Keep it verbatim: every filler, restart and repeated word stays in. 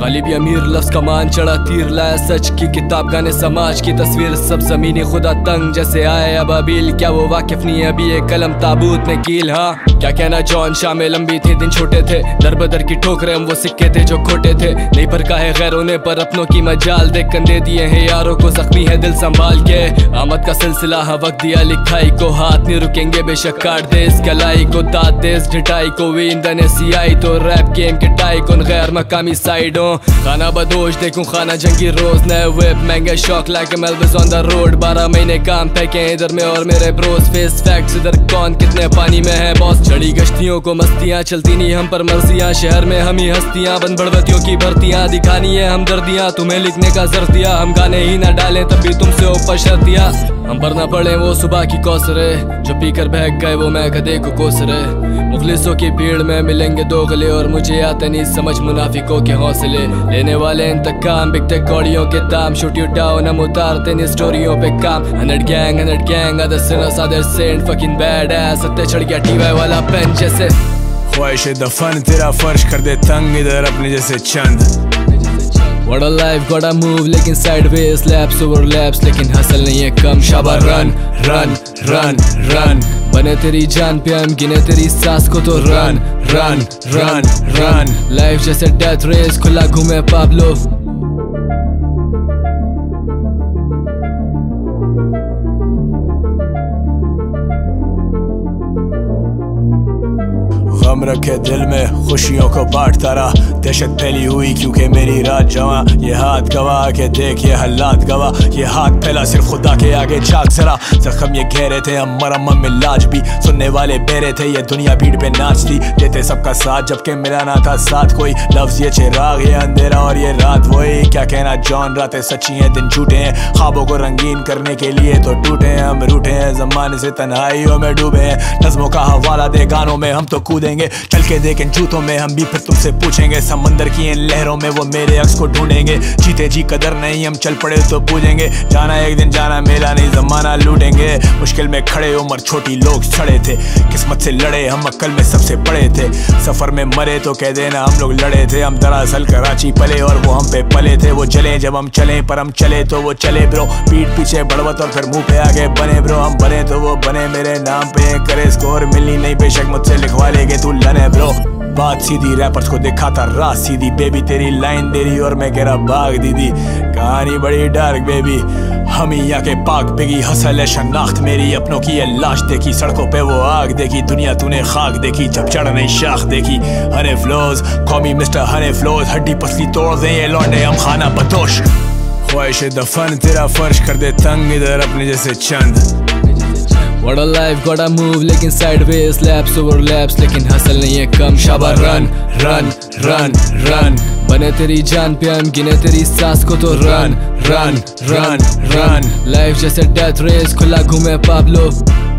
गालिब अमीर लफ्ज कमान चढ़ा तीर लाया सच की किताब गाने समाज की तस्वीर सब जमीनी खुदा तंग जैसे आए अबाबिल। क्या वो वाकिफ नहीं है अभी ये कलम ताबूत में कील। हाँ क्या कहना जॉन शामें लंबी थी दिन छोटे थे दर बदर की ठोकरें हम वो सिक्के थे जो खोटे थे। नहीं पर काहे गैरों ने पर अपनों की मजाल देख कंधे दिए हैं यारों को जख्मी है दिल संभाल के। आमद का सिलसिला हाँ वक्त दिया लिखाई को हाथ नहीं रुकेंगे बेशक काट दे इस कलाई को दाद दे इस ढिटाई को वींदने सियाई तो रैप गेम के टाई कौन गैर मकामी साइडों। खाना बदोश देखूं खाना जंगी रोज नए वेब महंगे शौक लाके मेलविस ऑन द रोड। बारह महीने काम फेंके इधर में और मेरे ब्रोस फेस फैक्ट्स इधर कौन कितने पानी में है बॉस। चढ़ी गश्तियों को मस्तियां चलती नहीं हम पर मर्जियां शहर में हम ही हस्तियां बंद बड़वतियों की भर्तियां दिखानी है हमदर्दियां तुम्हें लिखने का जर दिया हम गाने ही ना डालें तब भी तुमसे ऊपर शर्तियां। हम पर ना पड़े वो सुबह की कौसरे जो पीकर बहक गए वो मैं गधे को कोसरे। मुखलिसों की भीड़ में मिलेंगे दो गले और मुझे आते नहीं समझ मुनाफिकों के हौसले। लेने वाले इंतकाम बिकते कौड़ियों के दाम शूटी डाउन हम उतारते नहीं स्टोरियों पे काम। Hundred gang hundred gang other sinners other saint fucking bad ass सत्ते चढ़ गया टीवाई वाला पेन जैसे। ख्वाहिश दफन तेरा फर्श कर दे तंग इधर अपने जैसे चंद। What a life gotta move लेकिन sideways laps over laps लेकिन हसल नहीं है कम। शाबा रन रन रन रन बने तेरी जान पे हम गिने तेरी सांस को तो run run run run. Life जैसे डेथ रेस खुला घूमे पाब्लो। गम रखे दिल में खुशियों को बांटता रहा दहशत फैली हुई क्योंकि मेरी रात जवा। ये हाथ गवाह के देख ये हालात गवाह ये हाथ फैला सिर्फ खुदा के आगे झांक जरा। जख्म ये गहरे थे हम मरम में लाज भी सुनने वाले बेरे थे ये दुनिया भीड़ पे नाचती देते सबका साथ जबकि मेरा ना था साथ कोई। लफ्ज ये चिराग ये अंधेरा और ये रात वही क्या कहना जॉन रातें सच्ची हैं दिन झूठे हैं। ख्वाबों को रंगीन करने के लिए तो टूटे हैं हम रूठे हैं जमाने से तन्हाइयों में डूबे हैं। नज़्मों का हवाला दे गानों में हम तो कूदेंगे चल के देखें जूतों में हम भी फिर तुमसे पूछेंगे। समंदर की इन लहरों में वो मेरे अक्स को ढूंढेंगे जीते जी कदर नहीं हम चल पड़े तो पूजेंगे। जाना एक दिन जाना मेला नहीं जमाना लूटेंगे। मुश्किल में खड़े उम्र छोटी लोग सड़े थे किस्मत से लड़े हम अक्ल में सबसे पड़े थे। सफर में मरे तो कह देना हम लोग लड़े थे हम दरअसल कराची पले और वो हम पे पले थे। वो चले जब हम चले पर हम चले तो वो चले ब्रो पीठ पीछे बढ़वत और फिर मुंह पे आगे बने ब्रो। हम बने तो वो बने मेरे नाम पे करे स्कोर मिलनी नहीं बेशक मुझसे लिखवा लेगे तू लने ब्रो। बात सीधी रैपर्स को दिखाता रात सीधी बेबी तेरी लाइन दे रही और मैं कह रहा भाग दीदी। कहानी बड़ी डार्क बेबी हम ही यहाँ के पाक बिगी हसल है शनाख्त मेरी अपनों की ये लाश देखी सड़कों पे वो आग देखी दुनिया तूने खाक देखी जब चढ़ नहीं शाख देखी। हरे फ्लोज कॉमी मिस्टर हरे फ्लोज हड्डी पसली तोड़ दे ये लौंडे हम खाना बदोश। ख्वाहिश दफन तेरा फर्श कर दे तंग इधर अपने जैसे चंद। What a life gotta move लेकिन sideways laps over laps लेकिन हसल नहीं है कम। शाबा रन रन रन रन बने तेरी जान पे हम गिने तेरी सांस को तो run run run run. Life जैसे डेथ रेस खुला घूमे पाब्लो।